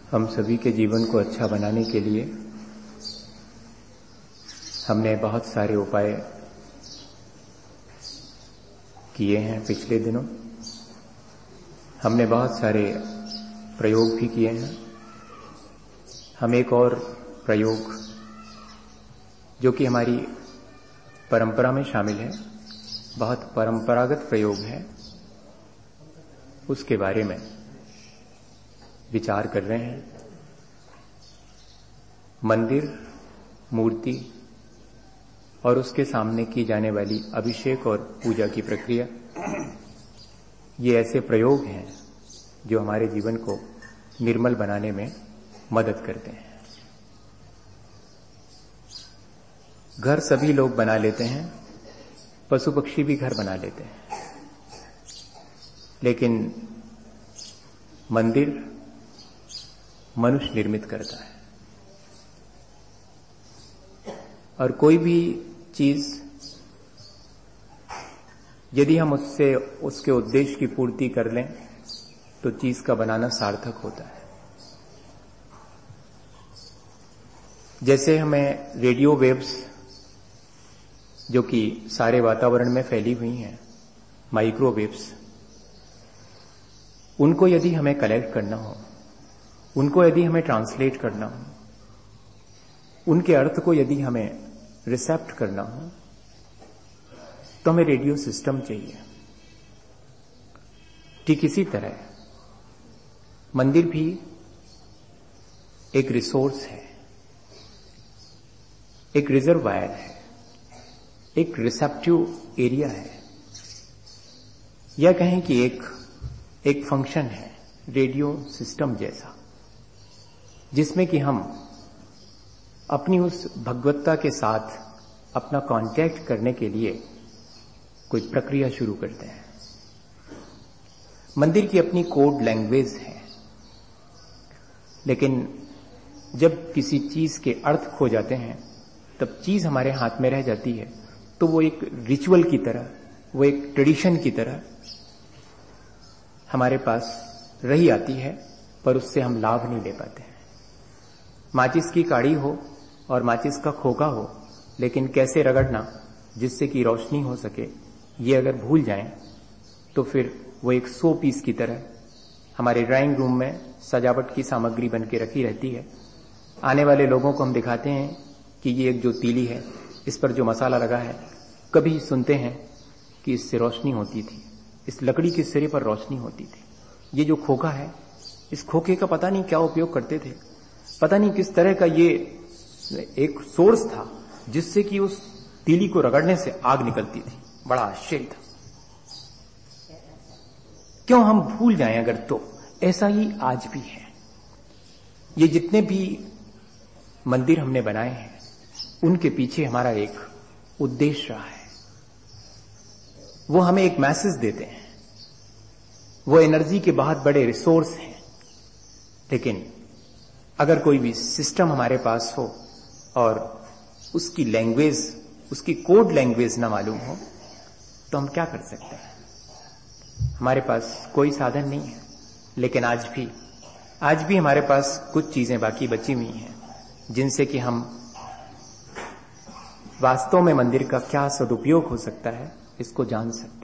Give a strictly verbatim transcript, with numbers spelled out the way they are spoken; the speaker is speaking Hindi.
हम सभी के जीवन को अच्छा बनाने के लिए हमने बहुत सारे उपाय किए हैं। पिछले दिनों हमने बहुत सारे प्रयोग भी किए हैं। हम एक और प्रयोग जो कि हमारी परंपरा में शामिल है, बहुत परंपरागत प्रयोग है, उसके बारे में विचार कर रहे हैं। मंदिर, मूर्ति और उसके सामने की जाने वाली अभिषेक और पूजा की प्रक्रिया, ये ऐसे प्रयोग हैं जो हमारे जीवन को निर्मल बनाने में मदद करते हैं। घर सभी लोग बना लेते हैं, पशु पक्षी भी घर बना लेते हैं, लेकिन मंदिर मनुष्य निर्मित करता है। और कोई भी चीज यदि हम उससे उसके उद्देश्य की पूर्ति कर लें तो चीज का बनाना सार्थक होता है। जैसे हमें रेडियो वेव्स जो कि सारे वातावरण में फैली हुई हैं, माइक्रोवेव्स, उनको यदि हमें कलेक्ट करना हो, उनको यदि हमें ट्रांसलेट करना हो, उनके अर्थ को यदि हमें रिसेप्ट करना हो, तो हमें रेडियो सिस्टम चाहिए। ठीक इसी तरह मंदिर भी एक रिसोर्स है, एक रिजर्वायर है, एक रिसेप्टिव एरिया है, या कहें कि एक एक फंक्शन है रेडियो सिस्टम जैसा, जिसमें कि हम अपनी उस भगवत्ता के साथ अपना कांटेक्ट करने के लिए कोई प्रक्रिया शुरू करते हैं। मंदिर की अपनी कोड लैंग्वेज है, लेकिन जब किसी चीज के अर्थ खो जाते हैं तब चीज हमारे हाथ में रह जाती है, तो वो एक रिचुअल की तरह, वो एक ट्रेडिशन की तरह हमारे पास रही आती है, पर उससे हम लाभ नहीं ले पाते हैं। माचिस की काड़ी हो और माचिस का खोखा हो, लेकिन कैसे रगड़ना जिससे कि रोशनी हो सके, ये अगर भूल जाएं तो फिर वो एक सौ पीस की तरह हमारे ड्राइंग रूम में सजावट की सामग्री बन के रखी रहती है। आने वाले लोगों को हम दिखाते हैं कि ये एक जो तीली है, इस पर जो मसाला लगा है, कभी सुनते हैं कि इससे रोशनी होती थी, इस लकड़ी के सिरे पर रोशनी होती थी। ये जो खोखा है, इस खोखे का पता नहीं क्या उपयोग करते थे, पता नहीं किस तरह का ये एक सोर्स था जिससे कि उस तीली को रगड़ने से आग निकलती थी। बड़ा आश्चर्य था। क्यों हम भूल जाएं अगर, तो ऐसा ही आज भी है। ये जितने भी मंदिर हमने बनाए हैं, उनके पीछे हमारा एक उद्देश्य रहा है। वो हमें एक मैसेज देते हैं, वो एनर्जी के बहुत बड़े रिसोर्स हैं। लेकिन अगर कोई भी सिस्टम हमारे पास हो और उसकी लैंग्वेज, उसकी कोड लैंग्वेज ना मालूम हो, तो हम क्या कर सकते हैं? हमारे पास कोई साधन नहीं है। लेकिन आज भी आज भी हमारे पास कुछ चीजें बाकी बची हुई हैं, जिनसे कि हम वास्तव में मंदिर का क्या सदुपयोग हो सकता है, इसको जान सकते हैं।